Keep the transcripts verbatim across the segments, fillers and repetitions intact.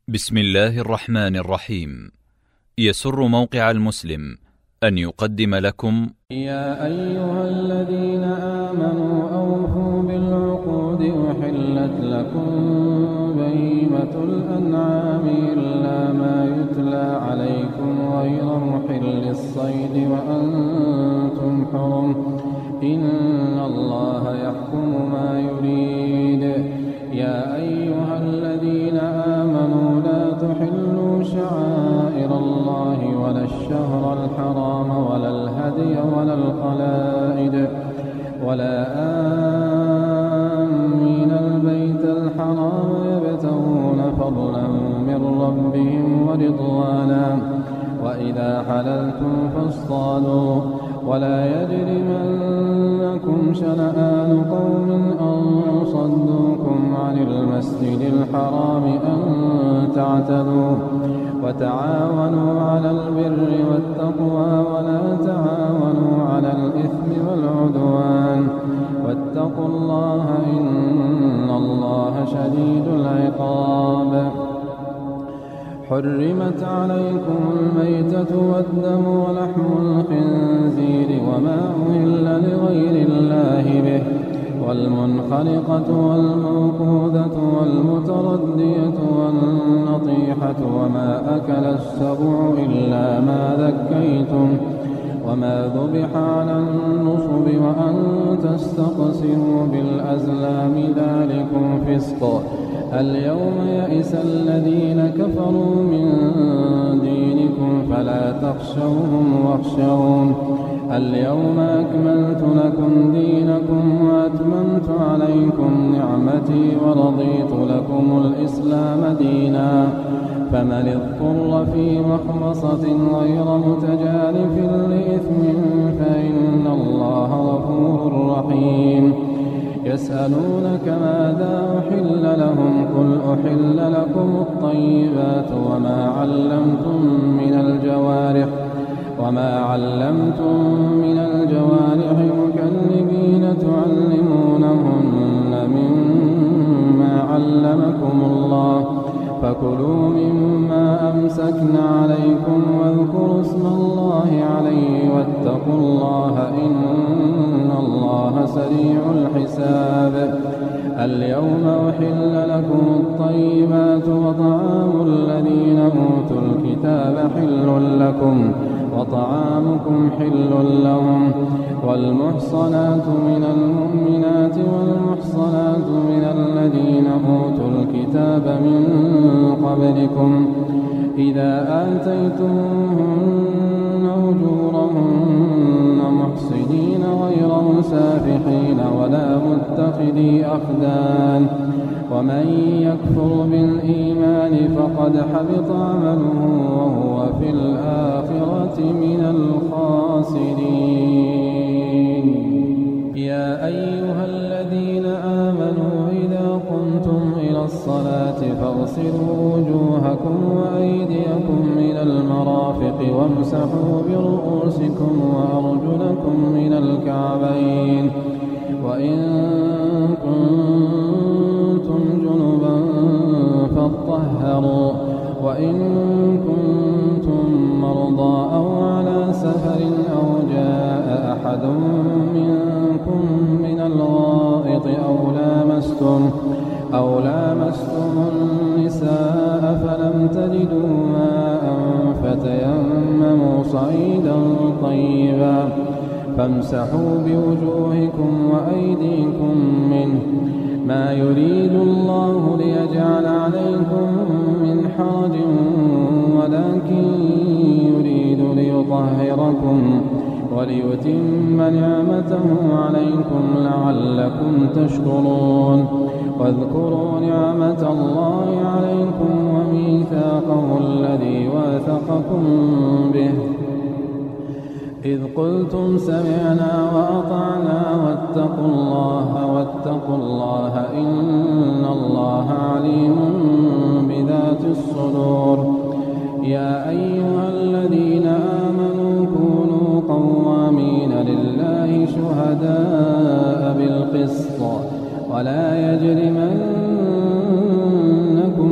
بسم الله الرحمن الرحيم. يسر موقع المسلم أن يقدم لكم يا أيها الذين آمنوا أوفوا بالعقود أحلت لكم بهيمة الأنعام إلا ما يتلى عليكم غير محل الصيد وأنتم حرم إن الله يحكم ما يريد. يا أيها الذين آمنوا لا تحلوا شعائر الله ولا الشهر الحرام ولا الهدي ولا القلائد ولا آمين البيت الحرام يبتغون فضلا من ربهم ورضوانا وإذا حللتم فاصطادوا ولا يجرمنكم شنآن قوم أن صدوكم عن المسجد الحرام أن تعتدوا وتعاونوا على البر والتقوى ولا تعاونوا على الإثم والعدوان واتقوا الله إن الله شديد العقاب. حرمت عليكم الميتة والدم ولحم الخنزير وما أهل لغير الله به والمنخنقة والموقوذة والمتردية والنطيحة وما أكل السبع إلا ما ذكيتم وما ذبح على النصب وأن تستقسموا بالأزلام ذلكم فسق. اليوم يئس الذين كفروا من دينكم فلا تخشوهم واخشون. اليوم أكملت لكم دينكم وأتممت عليكم نعمتي ورضيت لكم الإسلام دينا. فمن اضطر في مخمصة غير متجانف لإثم فإن الله غفور رحيم. يسألونك ماذا أحل لهم قل أحل لكم الطيبات وما علمتم من الجوارح وما علمتم من الجوارح مكلبين تعلمونهن مما علمكم الله فكلوا مما أمسكن عليكم واذكروا اسم الله عليه واتقوا الله إن الله سريع الحساب. اليوم أحل لكم الطيبات وطعام الذين أوتوا الكتاب حل لكم وطعامكم حل لهم والمحصنات من المؤمنات والمحصنات من الذين أوتوا الكتاب من قبلكم إذا آتيتموهن أجورهن محصنين غير مسافحين ولا متخذي أخدان ومن يكفر بالإيمان فقد حبط عمله وهو في الآخرة من الخاسرين. يا أيها الذين آمنوا إذا قمتم إلى الصلاة فاغسلوا وجوهكم وأيديكم إلى المرافق وامسحوا برؤوسكم وأرجلكم إلى الكعبين وإن كنتم جنبا فاطهروا وإن كنتم مرضى أو على سفر أو جاء أحد منكم من الغائط أو لامستم أو لامستم النساء فلم تجدوا ماء فتيمموا صعيدا طيبا فامسحوا بوجوهكم وأيديكم منه ما يريد الله ليجعل عليكم من حرج ولكن يريد ليطهركم وليتم نعمته عليكم لعلكم تشكرون. واذكروا نعمة الله عليكم وميثاقه الذي واثقكم به إذ قلتم سمعنا وأطعنا واتقوا الله واتقوا الله إن الله عليم بذات الصدور. يا أيها الذين آمنوا كونوا قوامين لله شهداء بالقسط ولا يجرمنكم شنآن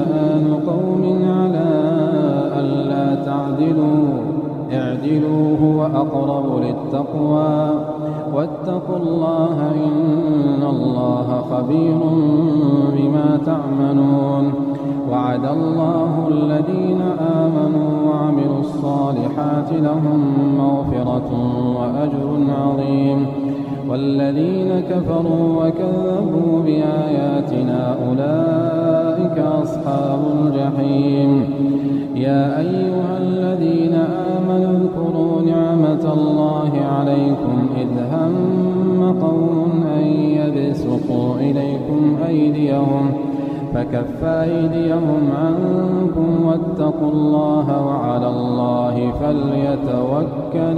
شنآن قوم على ألا تعدلوا اعدلوا هو أقرب للتقوى واتقوا الله إن الله خبير بما تعملون. وعد الله الذين آمنوا وعملوا الصالحات لهم مغفرة وأجر عظيم، والذين كفروا وكذبوا بآياتنا أولئك أصحاب الجحيم. يا أيها الذين آمنوا اذكروا نعمة الله عليكم إذ هم قوم أن يبسطوا إليكم أيديهم فكف أيديهم عنكم واتقوا الله وعلى الله فليتوكل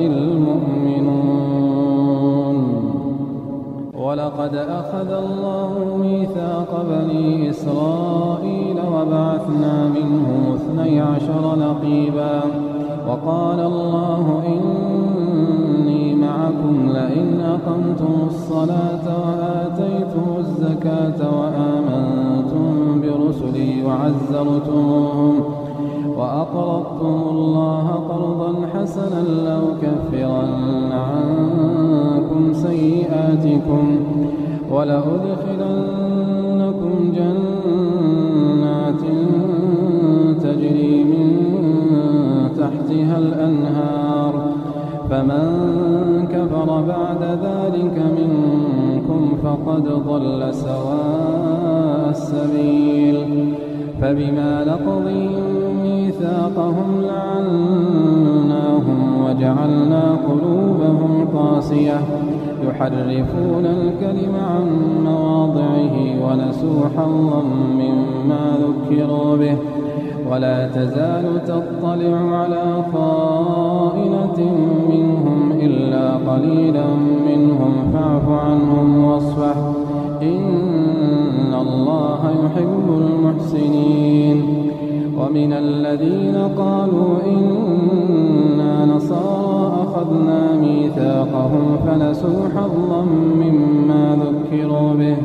المؤمنون. ولقد أخذ الله ميثاق بني إسرائيل وبعثنا منهم اثني عشر نقيبا وقال الله إني معكم لئن أقمتم الصلاة وآتيتم الزكاة وآمنتم برسلي وعزرتموهم وأقرضتم الله قرضا حسنا لأكفرن عنكم سيئاتكم ولأدخلنكم جنات تجري من تحتها الأنهار فمن كفر بعد ذلك منكم فقد ضل سواء السبيل. فبما نقضهم ميثاقهم لعناهم وجعلنا قلوبهم قاسية يحرفون الكلم عن مواضعه ونسوا حظا مما ذكروا به ولا تزال تطلع على خائنة منهم إلا قليلا منهم فاعف عنهم واصفح إن الله يحب المحسنين. ومن الذين قالوا إنا نصارى أخذنا ميثاقهم فنسوا حظا مما ذكروا به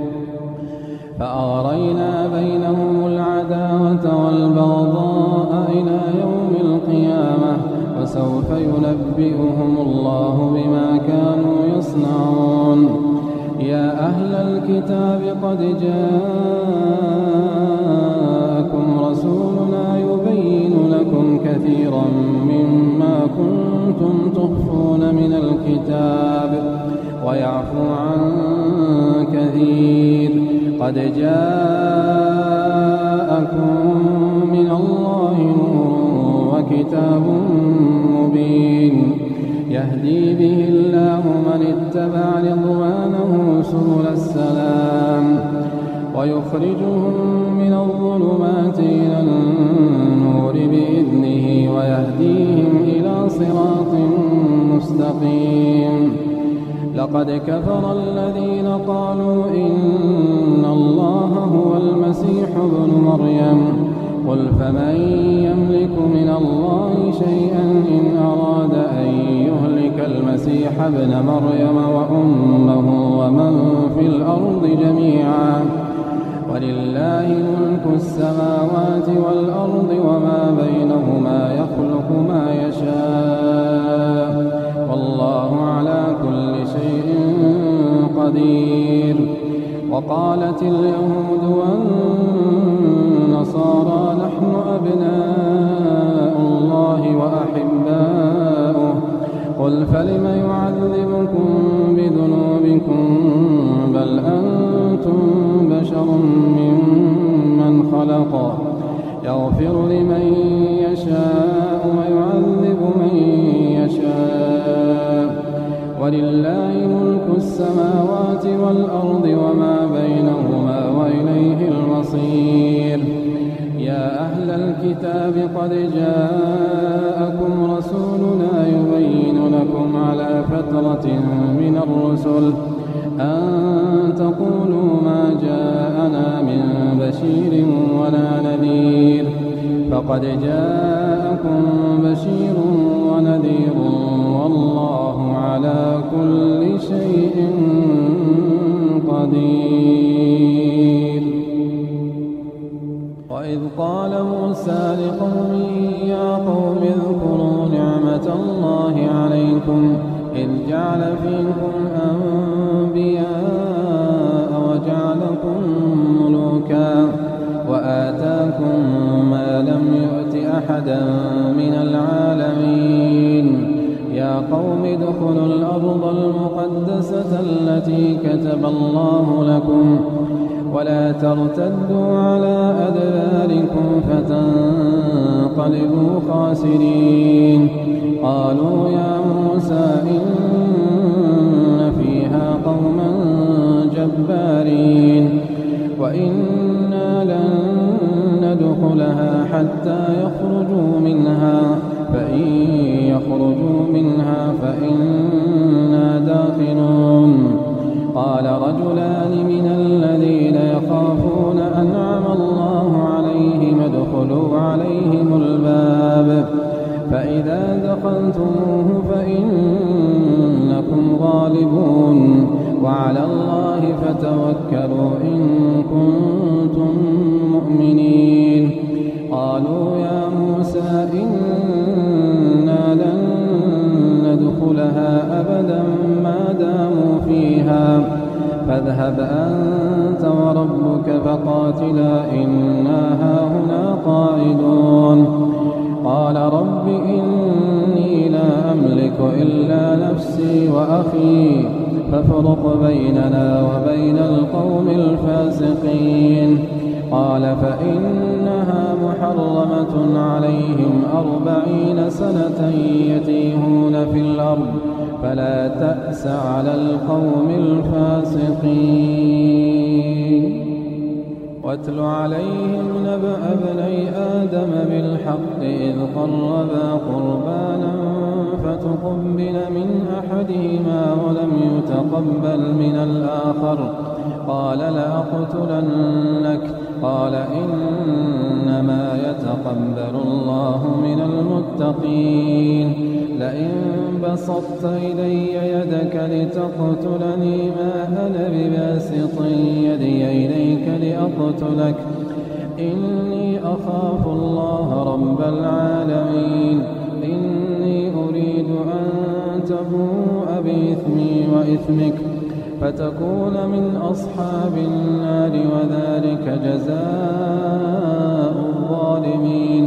فأغرينا بينهم العداوة والبغضاء إلى يوم القيامة وسوف ينبئهم الله بما كانوا يصنعون. يا أهل الكتاب قد جاءكم رسولنا يبين لكم كثيرا مما كنتم تخفون من الكتاب ويعفو عن كثير. قد جاءكم من الله نور وكتاب مبين يهدي به الله من اتبع رضوانه سبل السلام ويخرجهم من الظلمات إلى النور بإذنه ويهديهم إلى صراط مستقيم. لقد كفر الذين قالوا إن الله هو المسيح ابن مريم قل فمن يملك من الله شيئا إن أراد أن يهلك المسيح ابن مريم وأمه ومن في الأرض جميعا ولله ملك السماوات والأرض وما بينهما يخلق ما يشاء والله على كل شيء قدير. وقالت اليهود والنصارى نحن أبناء الله وأحباؤه قل فلم يعذبكم بذنوبكم بل أنتم بشر ممن خلق يغفر لمن يشاء ويعذب من يشاء ولله ملك السماوات والأرض وما بينهما وإليه المصير. يا أهل الكتاب قد جاءكم رسولنا يبين لكم على فترة من الرسل أن تقولوا ما جاءنا من بشير ولا نذير فقد جاءكم بشير ونذير والله على كل شيء قدير. وإذ قال موسى لقومه يا قوم اذكروا نعمة الله عليكم إذ جعل فيكم أنبياء وجعلكم ملوكا وآتاكم ما لم يؤت أحدا من العالمين يا قوم ادخلوا الأرض المقدسة التي كتب الله لكم ولا ترتدوا على أدباركم فتنقلبوا خاسرين قالوا يا موسى إن فيها قوما جبارين وإنا لن ندخلها حتى يخرجوا منها فإن يخرجوا منها فإنا داخلون قال رجلان من الذين يخافون أنعم الله عليهم ادخلوا عليهم الباب فإذا دخلتموه فإنكم غالبون وعلى الله فتوكلوا إن كنتم مؤمنين قالوا يا موسى إنا لن ندخلها أبدا ما داموا فيها فاذهب أنت وربك فقاتلا إنا هاهنا قاعدون قال رب إني لا أملك إلا نفسي وأخي فافرق بيننا وبين القوم الفاسقين قال فإنها محرمة عليهم أربعين سنة يتيهون في الأرض فلا تأس على القوم الفاسقين واتل عليهم نبأ ابني آدم بالحق إذ قربا قربانا فتقبل من أحدهما ولم يتقبل من الآخر قال لأقتلنك قال إنما يتقبل الله من المتقين لئن بسطت إلي يدك لتقتلني ما أنا بباسط يدي إليك لأقتلك إني أخاف الله رب العالمين إني أريد أن تبوء بإثمي وإثمك فتكون من أصحاب النار وذلك جزاء الظالمين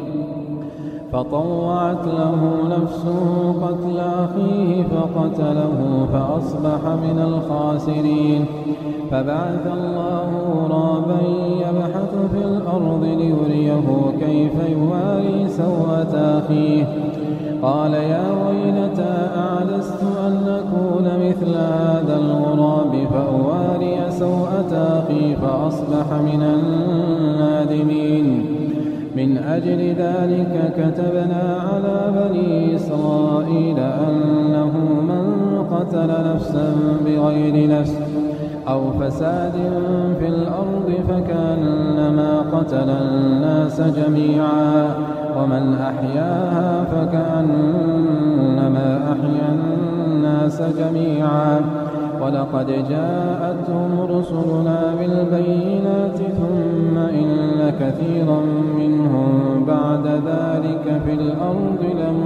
فطوعت له نفسه قتل أخيه فقتله فأصبح من الخاسرين فبعث الله غرابا يبحث في الأرض ليريه كيف يواري سوءة أخيه قال يا ويلتى أعجزت أن أكون مثل هذا الغراب فأواري سوءة أخي فأصبح من النادمين من أجل ذلك كتبنا على بني إسرائيل أنه من قتل نفسا بغير نفس أو فساد في الأرض فكأنما قتل الناس جميعا ومن أحياها فكأنما أحيا الناس جميعا ولقد جاءتهم رسلنا بالبينات ثم إن كثيرا منهم بعد ذلك في الأرض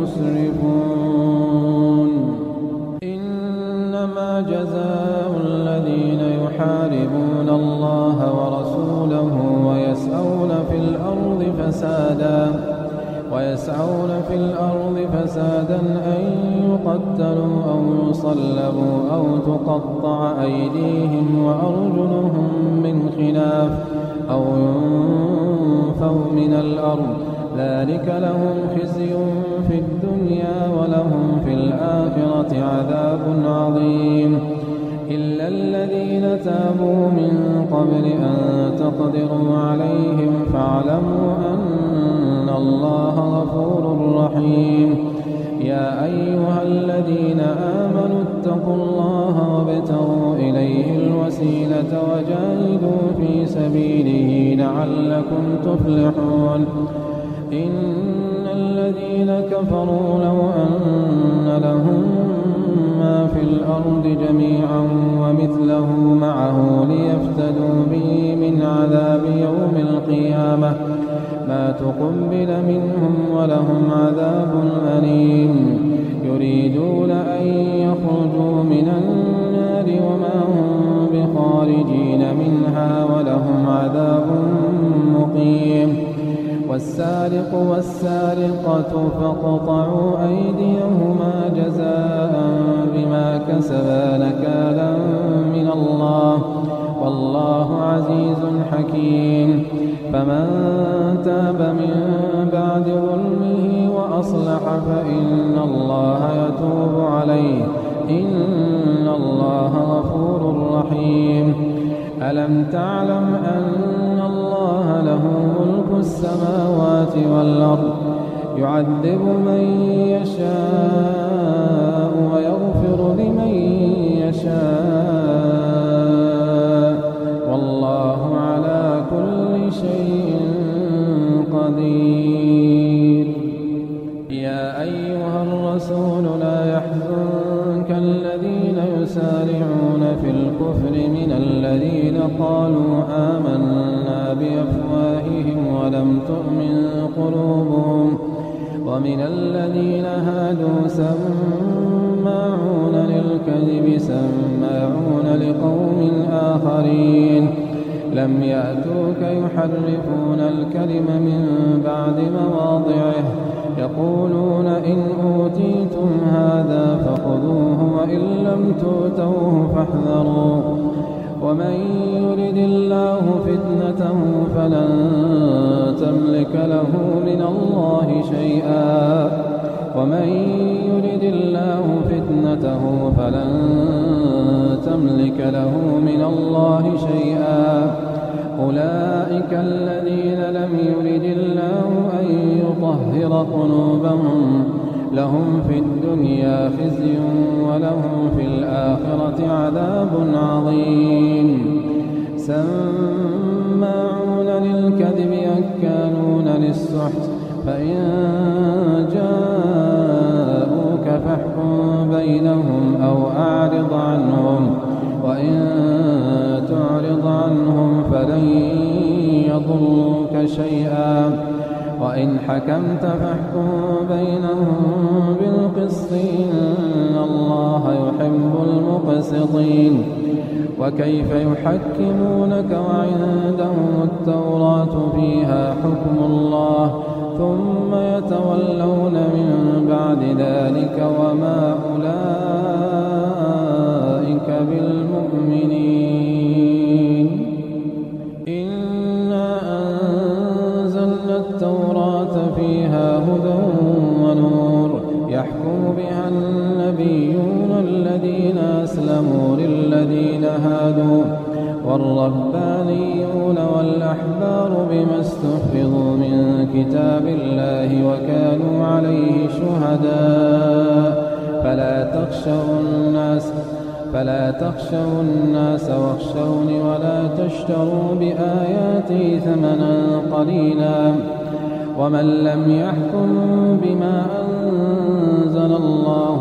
لمسرفون إنما جزاء الذين يحاربون الله ورسوله ويسعون في الأرض فسادا ويسعون في الأرض فسادا أن يقتلوا أو يصلبوا أو تقطع أيديهم وأرجلهم من خلاف أو ينفوا من الأرض ذلك لهم خزي في الدنيا ولهم في الآخرة عذاب عظيم إلا الذين تابوا من قبل أن تقدروا عليهم فاعلموا أن الله غفور رحيم يا أيها الذين آمنوا اتقوا الله وابتغوا إليه الوسيلة وجاهدوا في سبيله لعلكم تفلحون إن الذين كفروا لو أن لهم ما في الأرض جميعا ومثله معه ليفتدوا به من عذاب يوم القيامة ما تقبل منهم ولهم عذاب أليم يريدون أن يخرجوا من النار وما هم بخارجين منها ولهم عذاب مقيم والسارق والسارقة فاقطعوا أيديهما جزاء بما كسبا نكالا من الله والله عزيز حكيم فمن تاب من بعد ظلمه وأصلح فإن الله يتوب عليه إن الله غفور رحيم ألم تعلم أن الله له ملك السماوات والأرض يعذب من يشاء ويغفر لمن يشاء والله على كل شيء قدير يا أيها الرسول لا يحزنك الذين يسارعون في الكفر من الذين قالوا آمنا بأفواههم ولم تؤمن قلوبهم ومن الذين هادوا سماعون للكذب سماعون لقوم آخرين لم يأتوك يحرفون الكلم من بعد مواضعه يقولون إن أوتيتم هذا فخذوه وإن لم تؤتوه فاحذروا ومن يرد الله فتنته فلن تملك له من الله شيئا ومن يرد الله فتنته فلن تملك له من الله شيئا أولئك الذين لم يرد الله أن يطهر قلوبهم لهم في الدنيا خزي ولهم في الآخرة عذاب عظيم سماعون للكذب أكالون للسحت فإن جاءوك فاحكم بينهم أو أعرض عنهم وإن تعرض عنهم فلن يضروك شيئا وإن حكمت فاحكم بينهم بالقسط إن الله يحب المقسطين وكيف يحكمونك وعندهم التوراة فيها حكم الله ثم يتولون من بعد ذلك وما أولئك بالمؤمنين إنا أنزلنا التوراة فيها هدى ونور يحكم بها النبيون الذين أسلموا للذين هادوا والربانيون والأحبار بما استحفظوا من كتاب الله وكانوا عليه شهداء فلا تخشوا الناس فلا تخشوا الناس واخشون ولا تشتروا بآياتي ثمنا قليلا ومن لم يحكم بما أنزل الله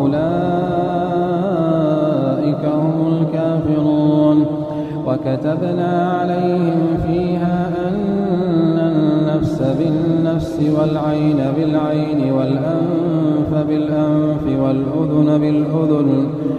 فأولئك هم الكافرون وكتبنا عليهم فيها أن النفس بالنفس والعين بالعين والأنف بالأنف والأذن بالأذن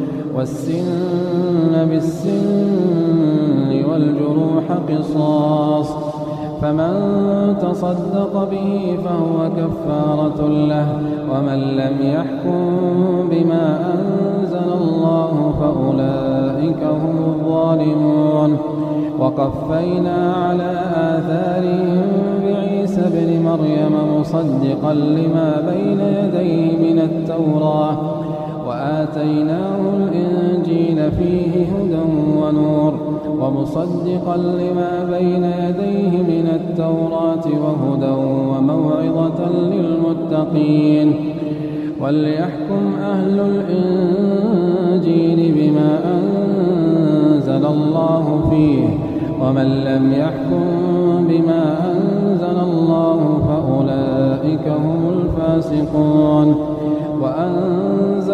والسن بالسن والجروح قصاص فمن تصدق به فهو كفارة له ومن لم يحكم بما أنزل الله فأولئك هم الظالمون وقفينا على آثارهم بعيسى ابن مريم مصدقا لما بين يديه من التوراة وآتيناه الإنجيل فيه هدى ونور ومصدقا لما بين يديه من التوراة وهدى وموعظة للمتقين وليحكم أهل الإنجيل بما أنزل الله فيه ومن لم يحكم بما أنزل الله فأولئك هم الفاسقون وأنزل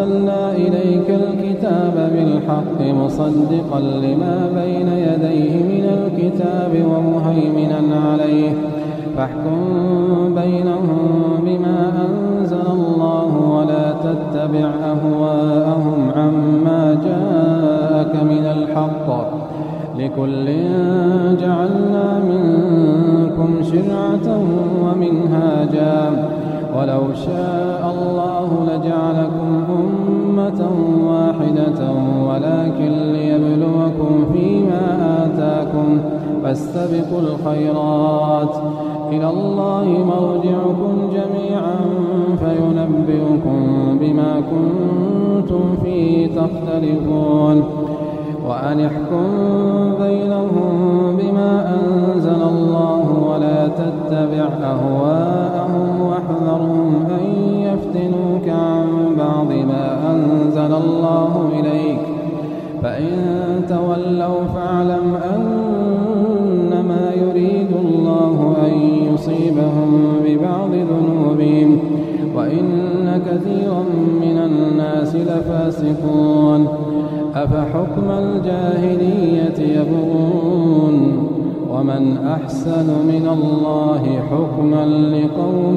أنزلنا إليك الكتاب بالحق مصدقا لما بين يديه من الكتاب ومهيمنا عليه فاحكم بينهم بما أنزل الله ولا تتبع أهواءهم عما جاءك من الحق لكل جعلنا منكم شرعة ومنهاجا ولو شاء الله لجعلكم أمة واحدة ولكن ليبلوكم فيما آتاكم فاستبقوا الخيرات إلى الله مرجعكم جميعا فينبئكم بما كنتم فيه تختلفون وأن احكم بينهم بما أنزل الله ولا تتبع أهواءهم واحذرهم أن يفتنوك عن بعض ما أنزل الله إليك فإن تولوا فاعلم أنما يريد الله أن يصيبهم ببعض ذنوبهم وإن كثيرا من الناس لفاسقون أفحكم الجاهلية يبغون ومن أحسن من الله حكما لقوم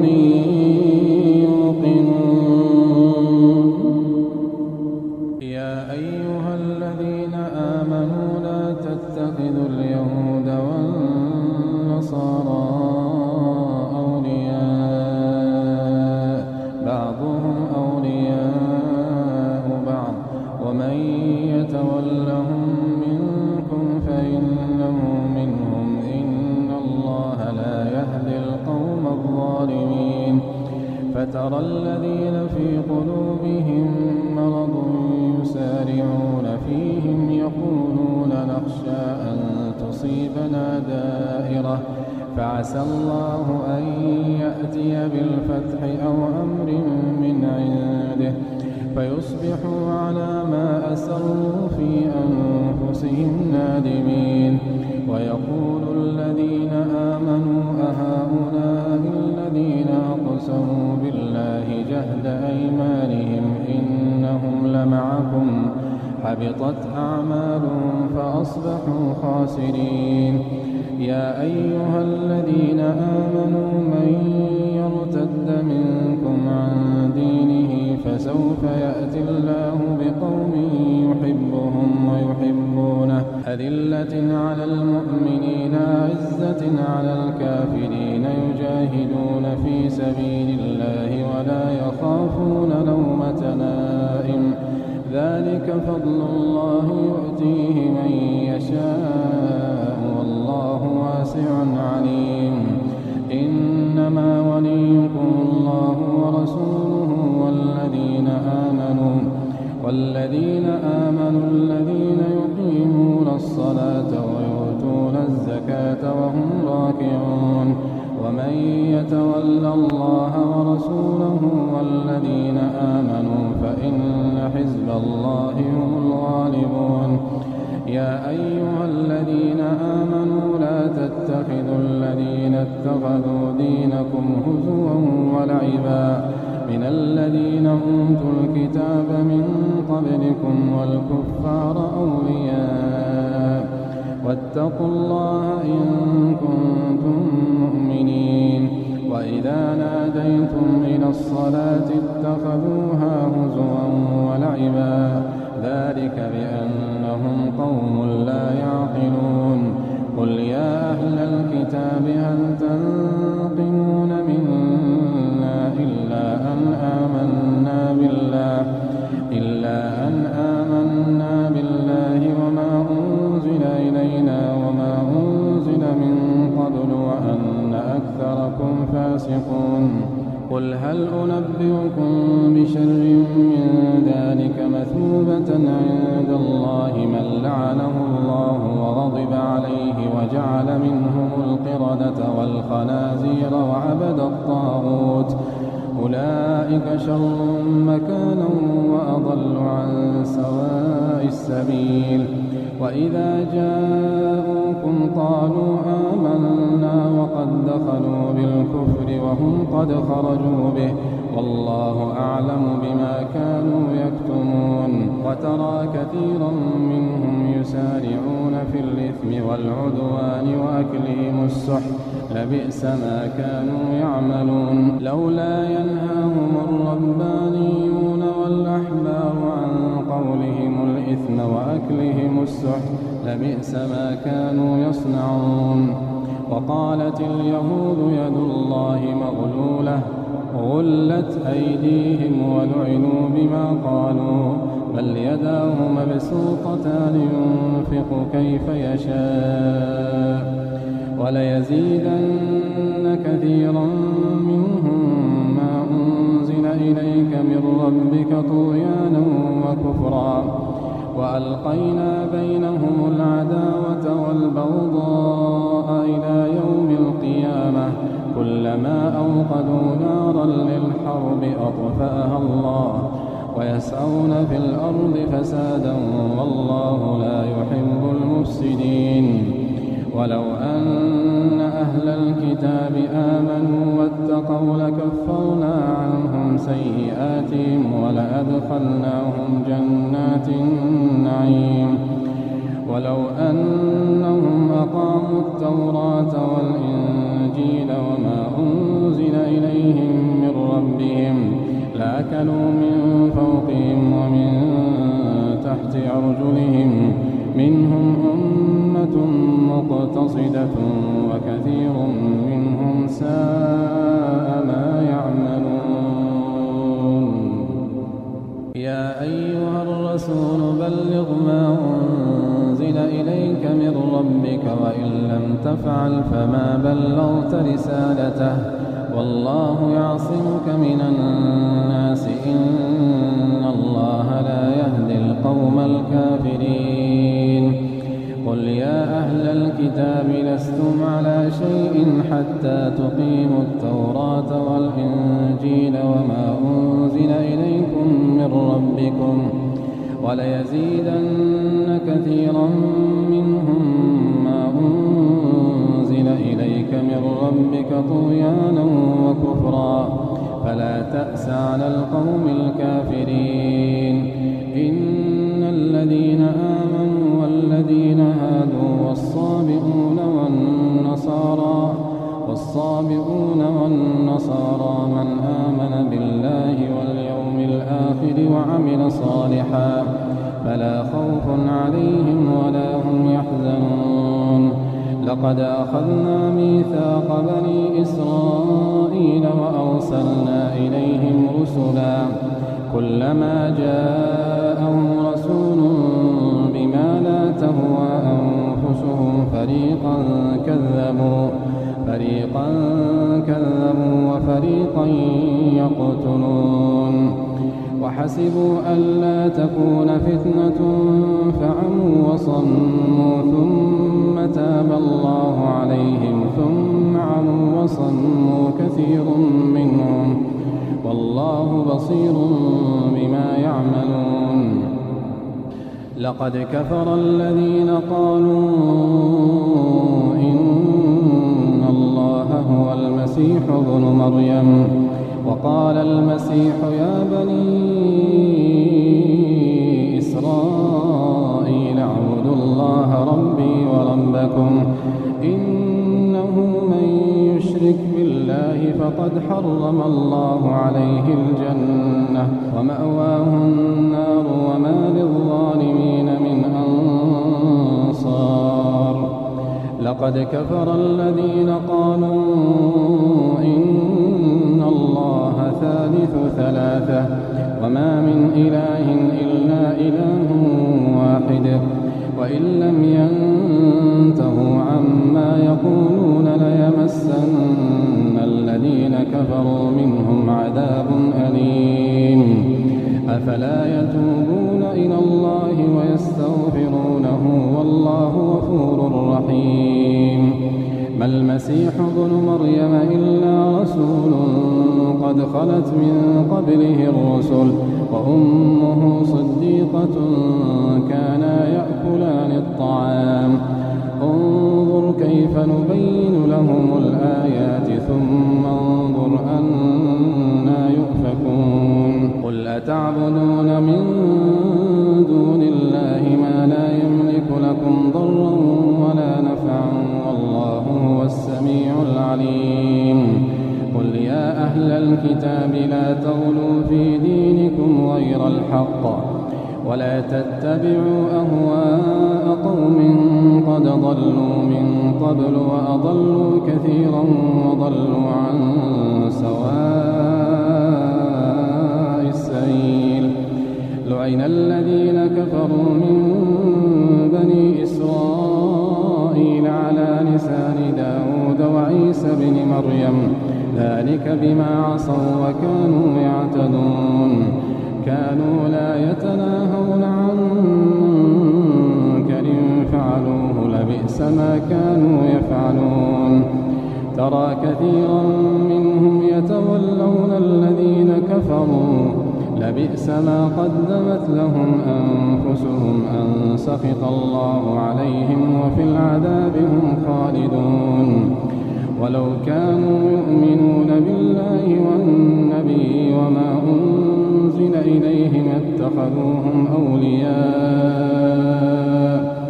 يوقنون يا أيها الذين آمنوا لا تتخذوا اليهود والنصارى أولياء بعضهم أولياء بعض ومن يتولهم منكم فإنه منهم إن الله لا يهدي القوم الظالمين فترى الذين في قلوبهم مرض يسارعون فيهم يقولون نخشى أن تصيبنا دائرة فعسى الله أن يأتي بالفتح أو أمر من عنده فيصبحوا على ما أسروا في أنفسهم نادمين ويقول الذين آمنوا أهؤلاء الذين أقسموا بالله جهد أيمانهم إنهم لمعكم حبطت أعمالهم فأصبحوا خاسرين يا أيها الذين آمنوا من يرتد منكم عن دينه فسوف يأتي الله بقوم يحبهم ويحبونه أذلة على المؤمنين عزة على الكافرين يجاهدون في سبيل الله ولا يخافون لومة لائم ذلك فضل الله يؤتيه من يشاء والله واسع عليم إنما وليكم الله ورسوله والذين آمنوا والذين آمنوا الذين يقيمون الصلاة ويؤتون الزكاة وهم راكعون ومن يتول الله ورسوله والذين آمنوا فإن حزب الله هم الغالبون يا أيها الذين آمنوا لا تتخذوا الذين اتخذوا دينكم هزوا ولعبا من الذين أوتوا الكتاب من قبلكم والكفار أولياء واتقوا الله إن كنتم مؤمنين وإذا ناديتم إلى الصلاة اتخذوها هزوا ولعبا ذلك بأنهم قوم لا يعقلون قل يا أهل الكتاب هل تنقمون منا إلا أن آمنا بالله إلا أن آمنا بالله وما أنزل إلينا وما أنزل من قبل وأن أكثركم فاسقون قل هل أنبئكم بشر من ذلك مثوبة عند الله من لعنه الله وغضب عليه وجعل منهم القردة والخنازير وعبد الطاغوت أولئك شر مكانا وأضل عن سواء السبيل وإذا جاءوكم قالوا آمنا وقد دخلوا بالكفر وهم قد خرجوا به والله أعلم بما كانوا يكتمون وترى كثيرا منهم يسارعون في الإثم والعدوان وأكلهم السحت لبئس ما كانوا يعملون لولا ينهاهم الربانيون والأحبار عن قولهم الإثم وأكلهم السحت لبئس ما كانوا يصنعون وقالت اليهود يد الله مغلولة غلت أيديهم ولعنوا بما قالوا بل يداه مبسوطتان ينفق كيف يشاء وليزيدن كثيرا منهم ما أنزل إليك من ربك طغيانا وكفرا وألقينا بينهم العداوة والبغضاء إلى يوم القيامة كلما أوقدوا نارا للحرب أطفأها الله ويسعون في الأرض فسادا والله لا يحب المفسدين ولو أن أهل الكتاب آمنوا واتقوا لكفرنا عنهم سيئاتهم ولأدخلناهم جنات النعيم ولو أنهم أقاموا التوراة والإنجيل وما أنزل إليهم من ربهم لأكلوا من فوقهم ومن تحت أرجلهم منهم أمة مقتصدة وكثير منهم ساء ما يعملون يا أيها الرسول بلغ ما أنزل إليك من ربك وإن لم تفعل فما بلغت رسالته والله يعصمك من الناس إن الله لا يهدي القوم الكافرين قل يا أهل الكتاب لستم على شيء حتى تقيموا التوراة والإنجيل وما أنزل إليكم من ربكم وليزيدن كثيرا منهم ما أنزل إليك من ربك طغيانا وكفرا فلا تأس على القوم الكافرين إن الذين آمنوا والذين هادوا والصابئون والنصارى والصابئون والنصارى من آمن بالله واليوم الآخر وعمل صالحا فلا خوف عليهم ولا هم يحزنون لقد أخذنا ميثاق بني إسرائيل وأرسلنا إليهم رسلا كلما جاءهم رسول بما لا تهوى أنفسهم فريقا كذبوا فريقا كذبوا وفريقا يقتلون وحسبوا ألا تكون فتنة فعموا وصموا ثم تاب الله عليهم ثم عموا وصموا كثير منهم والله بصير بما يعملون لقد كفر الذين قالوا إن الله هو المسيح ابن مريم وقال المسيح يا بني إسرائيل اعبدوا الله ربي وربكم إنه من يشرك بالله فقد حرم الله عليه الجنة ومأواه النار وما للظالمين من أنصار لقد كفر الذين قالوا إن الله ثالث ثلاثة وما من إله إلا إله واحد وإن لم ينتهوا عما يقولون ليمسن الذين كفروا منهم عذاب أليم أفلا يتوبون إلى الله ويستغفرونه والله غفور رحيم ما المسيح ابن مريم إلا رسول قد خلت من قبله الرسل وأمه صديقة كانا يأكلان الطعام انظر كيف نبين لهم الآيات ثم انظر أنا يؤفكون قل أتعبدون من دون الله ما لا يملك لكم ضرا ولا نفعا والله هو السميع العليم قل يا أهل الكتاب لا تغلوا في دينكم غير الحق ولا تتبعوا أهواء قوم قد ضلوا من قبل وأضلوا كثيرا وضلوا عن سواء السبيل لعن الذين كفروا من بني إسرائيل على لسان داود وعيسى بن مريم ذلك بما عصوا وكانوا يعتدون كانوا لا يتناهون عن منكر فعلوه لبئس ما كانوا يفعلون ترى كثيرا منهم يتولون الذين كفروا لبئس ما قدمت لهم أنفسهم أن سخط الله عليهم وفي العذاب هم خالدون ولو كانوا يؤمنون بالله والنبي وما أنزل إليهم اتخذوهم أولياء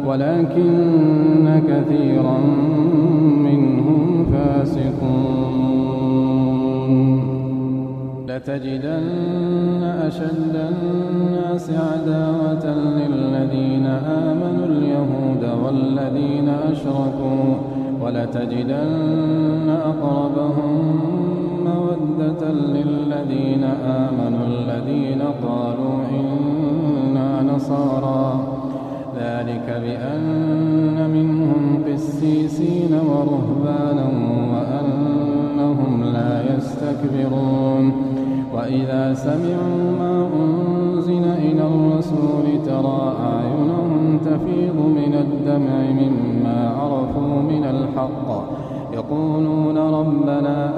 ولكن كثيرا منهم فاسقون لتجدن أشد الناس عداوة للذين آمنوا اليهود والذين أشركوا ولتجدن أقربهم مودة للذين آمنوا الذين قالوا إنا نصارى ذلك بأن منهم قسيسين ورهبانا وأنهم لا يستكبرون وإذا سمعوا ما أنزل إلى الرسول ترى أعينهم تفيض من الدمع مما عرفوا من الحق يقولون ربنا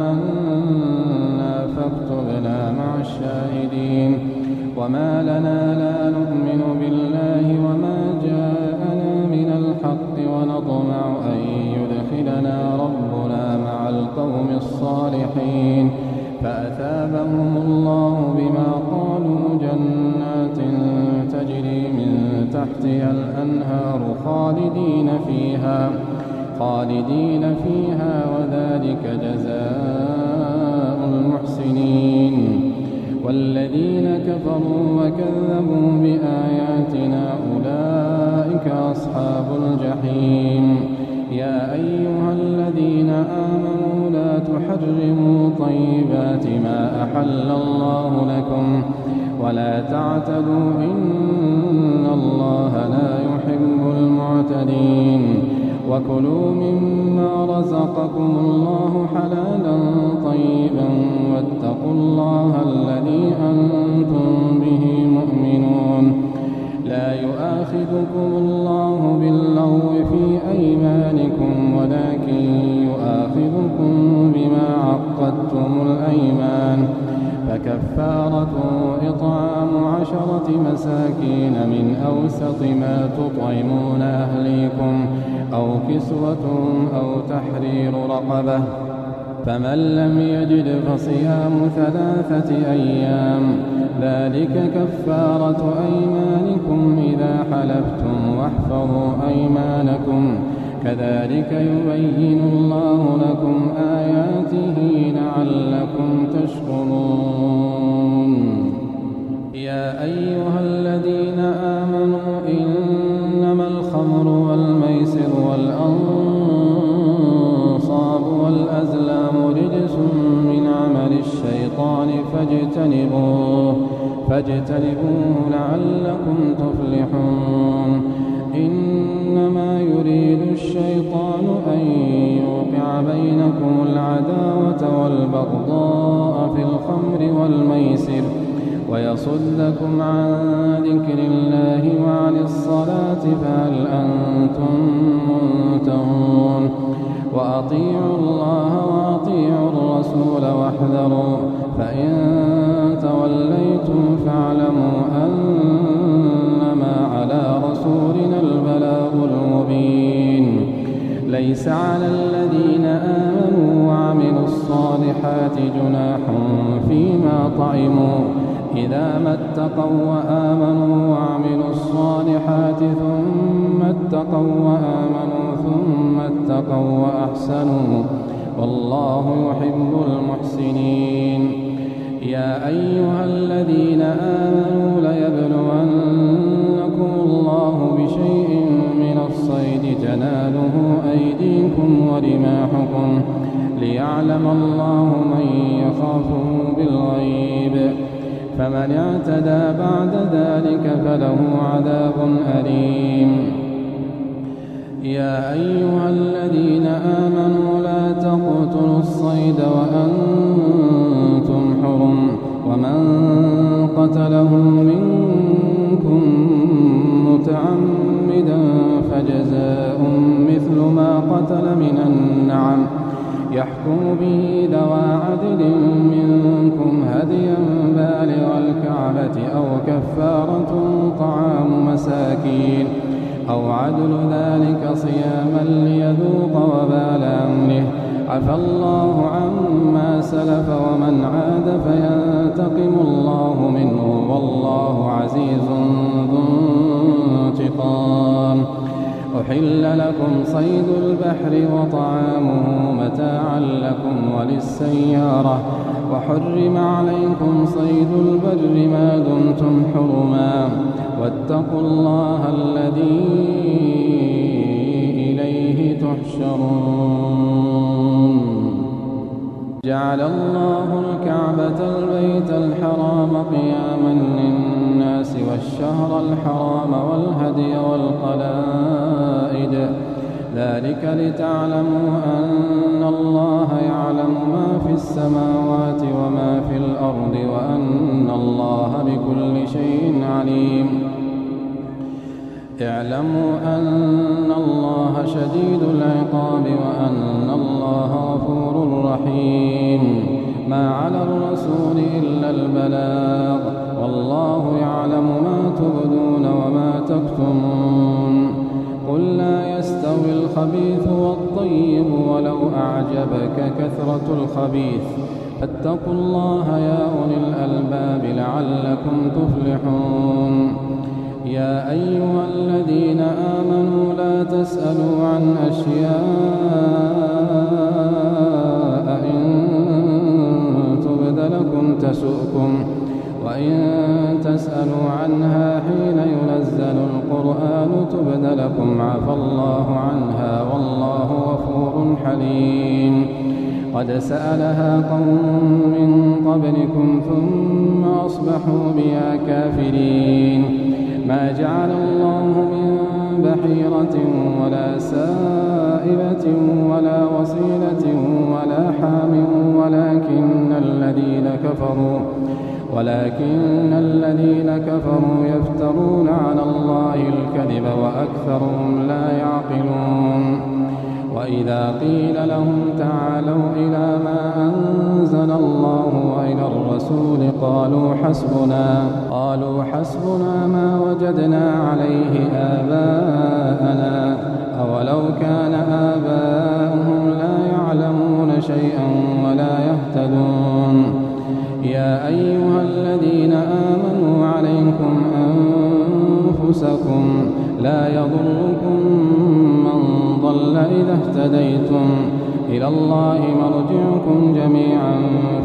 آمنا فاكتبنا مع الشاهدين وما لنا لا نؤمن بالله وما جاءنا من الحق ونطمع أن يدخلنا ربنا مع القوم الصالحين فأثابهم الله بما قالوا جنات تجري من تحتها الأنهار خالدين فيها خالدين فيها وذلك جزاء المحسنين والذين كفروا وكذبوا بآياتنا أولئك أصحاب الجحيم يا أيها الذين آمنوا لا تحرموا طيبات ما أحل الله لكم ولا تعتدوا إن الله لا يحب المعتدين وكلوا مما رزقكم الله حلالا طيبا واتقوا الله الذي أنتم به مؤمنون لا يؤاخذكم الله باللغو في أيمانكم ولكن يؤاخذكم بما عقدتم الأيمان فكفارته إطعام عشرة مساكين من أوسط ما تطعمون أهليكم أو كسوتهم أو تحرير رقبة فمن لم يجد فصيام ثلاثة أيام ذلك كفارة أيمانكم إذا حلفتم واحفظوا أيمانكم كذلك يبين الله لكم آياته لعلكم تشكرون يا أيها الذين آمنوا إنما الخمر والميسر والأنصاب والأزلام رجس من عمل الشيطان فاجتنبوه فاجتنبوه لعلكم تفلحون إنما يريد الشيطان أن يوقع بينكم العداوة والبغضاء في الخمر والميسر ويصدكم عن ذكر الله وعن الصلاة فهل أنتم منتهون وأطيعوا الله وأطيعوا الرسول واحذروا فإن توليتم فاعلموا أنما على رسولنا البلاغ المبين. ليس على الذين آمنوا وعملوا الصالحات جناح فيما طعموا إذا ما اتقوا وآمنوا وعملوا الصالحات ثم اتقوا وآمنوا ثم اتقوا وأحسنوا والله يحب المحسنين. يا أيها الذين آمنوا ليبلونكم الله بشيء من الصيد تناله أيديكم ورماحكم ليعلم الله من يخافه بالغيب فمن اعتدى بعد ذلك فله عذاب أليم. يا أيها الذين آمنوا لا تقتلوا الصيد وأنتم حرم ومن قتله منكم متعمدا فجزاء مثل ما قتل من النعم يحكم به ذوى عدل منكم هديا بالغ الكعبة أو كفارة طعام مساكين أو عدل ذلك صياما ليذوق وبال أمره عفى الله عما سلف ومن عاد فينتقم الله منه والله عزيز ذو انتقام. أحل لكم صيد البحر وطعامه متاعا لكم وللسيارة وحرم عليكم صيد البر ما دمتم حرما واتقوا الله الذي إليه تحشرون. جعل الله الكعبة البيت الحرام قياما للناس والشهر الحرام والهدي والقلائد ذلك لتعلموا أن الله يعلم ما في السماوات وما في الأرض وأن الله بكل شيء عليم. اعلموا أن الله شديد العقاب وأن الله غفور رحيم. ما على الرسول إلا البلاغ والله يعلم ما تبدون وما تكتمون. قل لا يستوي الخبيث والطيب ولو أعجبك كثرة الخبيث فاتقوا الله يا أولي الألباب لعلكم تفلحون. يا أيها الذين آمنوا لا تسألوا عن أشياء إن تبد لكم تسؤكم وإن تسألوا عنها حين ينزل القرآن تبد لكم عفى الله عنها والله غفور حليم. قد سألها قوم من قبلكم ثم أصبحوا بها كافرين. ما جعل الله من بحيرة ولا سائبة ولا وصيلة ولا حام ولكن الذين كفروا ولكن الذين كفروا يفترون على الله الكذب وأكثرهم لا يعقلون. وإذا قيل لهم تعالوا إلى ما أنزل الله وإلى الرسول قالوا حسبنا قالوا حسبنا ما وجدنا عليه آباءنا أولو كان آباؤهم لا يعلمون شيئا ولا يهتدون. يا أيها الذين آمنوا عليكم أنفسكم لا يضركم من ضل إذا اهتديتم إلى الله مرجعكم جميعا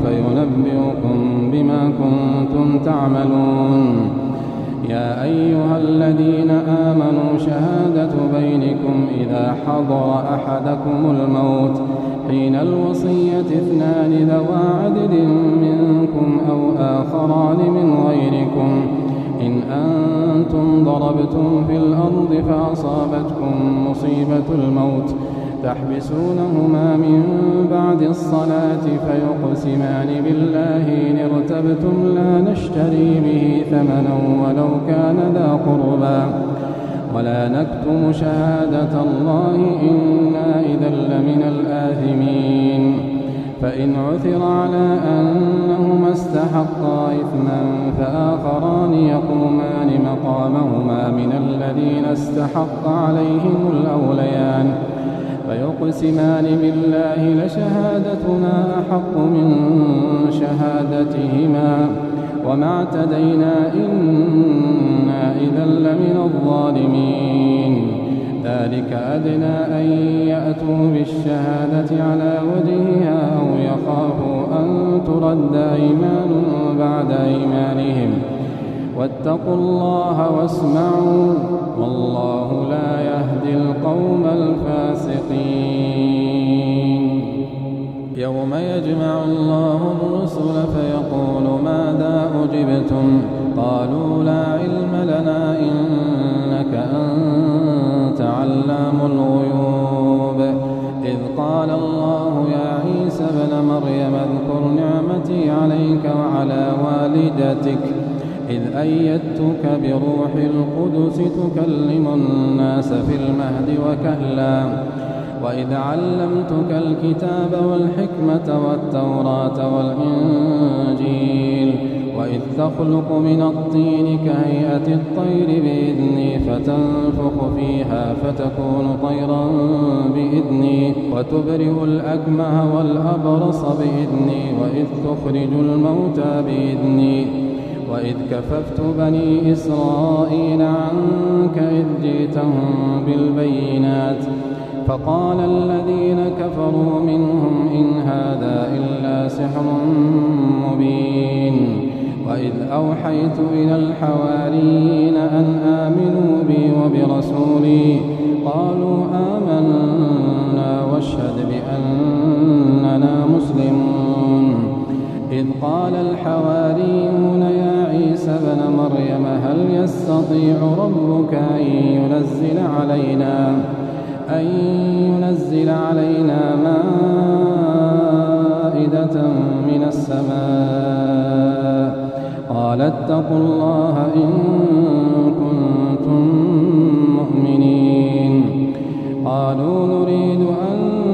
فينبئكم بما كنتم تعملون. يا أيها الذين آمنوا شهادة بينكم إذا حضر أحدكم الموت حين الوصية اثنان ذوى عدل منكم أو آخران من غيركم إن أنتم ضربتم في الأرض فأصابتكم مصيبة الموت تحبسونهما من بعد الصلاة فيقسمان بالله إن ارتبتم لا نشتري به ثمنا ولو كان ذا قربى ولا نكتم شهادة الله إنا إذا لمن الآثمين. فإن عثر على أنهما استحقا إثما فآخران يقومان مقامهما من الذين استحق عليهم الأوليان فيقسمان بالله لشهادتنا أحق من شهادتهما وما اعتدينا إنا إذا لمن الظالمين. ذلك أدنى أن يأتوا بالشهادة على وجهها أو يخافوا أن ترد أيمان بعد أيمانهم واتقوا الله واسمعوا والله لا يهدي القوم الفاسقين. يوم يجمع الله الرسل فيقول ماذا أجبتم قالوا لا علم لنا إنك أنت علام الغيوب. إذ قال الله يا عيسى ابن مريم اذكر نعمتي عليك وعلى والدتك إذ أيدتك بروح القدس تكلم الناس في المهد وكهلا وإذ علمتك الكتاب والحكمة والتوراة والإنجيل وإذ تخلق من الطين كهيئة الطير بإذني فتنفخ فيها فتكون طيرا بإذني وتبرئ الأكمه والأبرص بإذني وإذ تخرج الموتى بإذني وإذ كففت بني إسرائيل عنك إذ جئتهم بالبينات فقال الذين كفروا منهم إن هذا إلا سحر مبين. وإذ أوحيت إلى الحواريين أن آمنوا بي وبرسولي قالوا آمنا واشهد بأننا مسلمون. إذ قال الحواريون يا عيسى ابن مريم هل يستطيع ربك أن ينزل علينا أن ينزل علينا مائدة من السماء قال اتقوا الله إن كنتم مؤمنين. قالوا نريد أن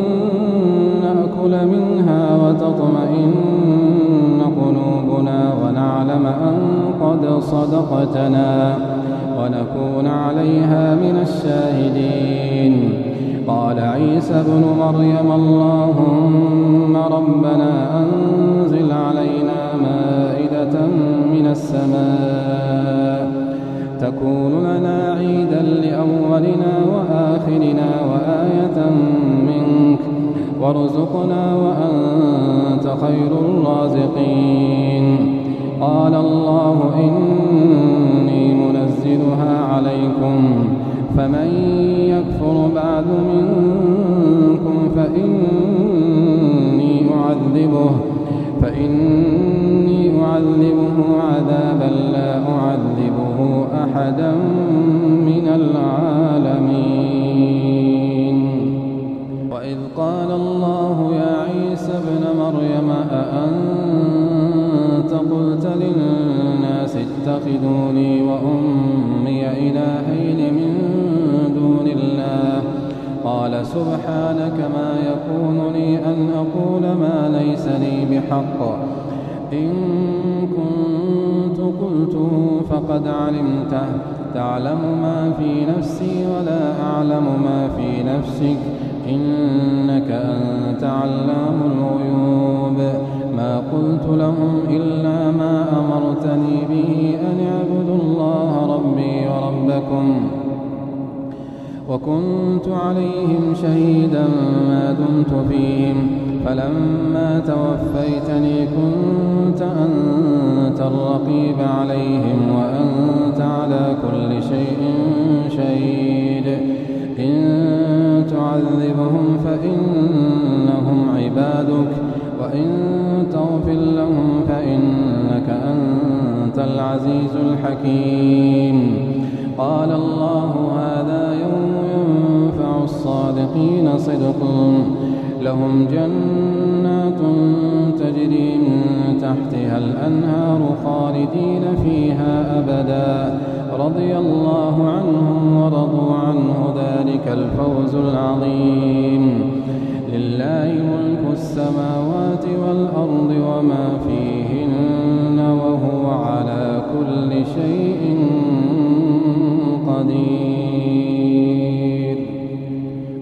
نأكل منها وتطمئن قلوبنا ونعلم أن قد صدقتنا ونكون عليها من الشاهدين. قال عيسى ابن مريم اللهم ربنا أنزل علينا مائدة من السماء تكون لنا عيدا لأولنا وآخرنا وآية منك وارزقنا وأنت خير الرازقين. قال الله إني منزلها عليكم فمن يكفر بعد منكم فإني أعذبه فإني أعذبه عذابا لا أعذبه أحدا من العالمين. وإذ قال الله يا عيسى ابن مريم أأنت قلت للناس اتخذوني وأمي إلهين من دون الله قال سبحانك ما يكون لي أن أقول ما ليس لي بحق إن كنت قلته فقد علمته تعلم ما في نفسي ولا أعلم ما في نفسك إنك أنت علام الغيوب. ما قلت لهم إلا ما أمرتني به أن اعبدوا الله ربي وربكم وكنت عليهم شهيدا ما دمت فيهم فلما توفيتني كنت أنت الرقيب عليهم وأنت على كل شيء شهيد. إن تعذبهم فإنهم عبادك وإن تغفر لهم فإنك أنت العزيز الحكيم. قال الله هذا يوم ينفع الصادقين صدقهم لهم جنات تجري من تحتها الأنهار خالدين فيها أبدا رضي الله عنهم ورضوا عنه ذلك الفوز العظيم. لله ملك السماوات السماوات والأرض وما فيهن وهو على كل شيء